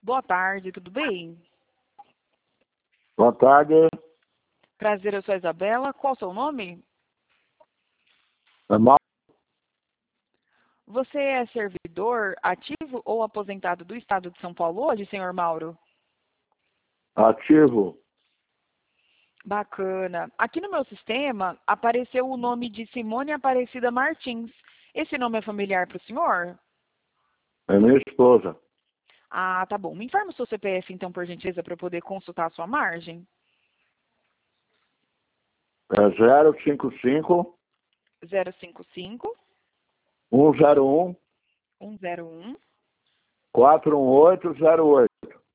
Boa tarde, tudo bem? Boa tarde, Prazer, eu sou a Isabela. Qual o seu nome? é mal Você é servidor ativo ou aposentado do Estado de São Paulo hoje, senhor Mauro? ativo. Bacana. Aqui no meu sistema apareceu o nome de Simone Aparecida Martins. Esse nome é familiar para o senhor? É minha esposa. Ah, tá bom. Me informa o seu CPF, então, por gentileza, para eu poder consultar a sua margem. É 055 055 101 101 41808.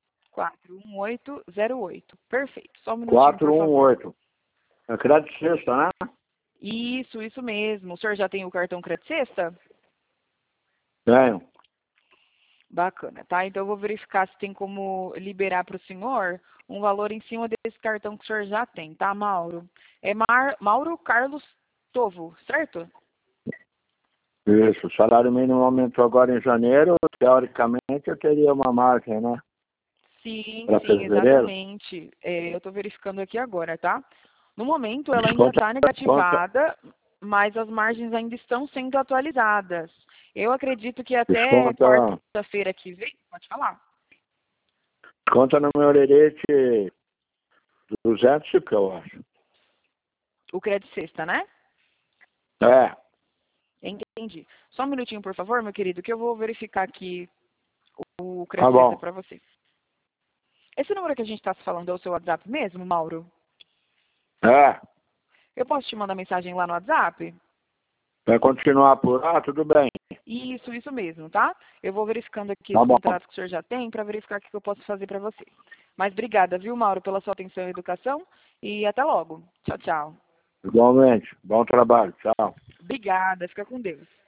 41808. Perfeito. Só um minutinho, por favor. 418. É crédito sexta, né? Isso mesmo. O senhor já tem o cartão Crédito Sexta? Tenho. Bacana, tá? Então eu vou verificar se tem como liberar para o senhor um valor em cima desse cartão que o senhor já tem, tá, Mauro? É Mauro Carlos Tovo, certo? Isso. O salário mínimo aumentou agora em janeiro. Teoricamente eu teria uma margem, né? Sim, Para sim, fevereiro. exatamente. Eu estou verificando aqui agora, tá? No momento ela ainda Desconta, está desconta, negativada, mas as margens ainda estão sendo atualizadas. Eu acredito que até desconta, quarta-feira que vem, pode falar. desconta no meu lerete 200, que eu acho. O Crédito Sexta, né? É, Entendi. Só um minutinho, por favor, meu querido, que eu vou verificar aqui o tá Crédito Sexta bom. para você. Esse número que a gente está se falando é o seu WhatsApp mesmo, Mauro? É, Eu posso te mandar mensagem lá no WhatsApp? vai continuar por lá, tudo bem. Isso mesmo, tá? Eu vou verificando aqui Tá esse bom. contrato que o senhor já tem para verificar o que eu posso fazer para você. Mas obrigada, viu, Mauro, pela sua atenção e educação. E até logo. Tchau, tchau. Igualmente. Bom trabalho. Tchau. Obrigada. Fica com Deus.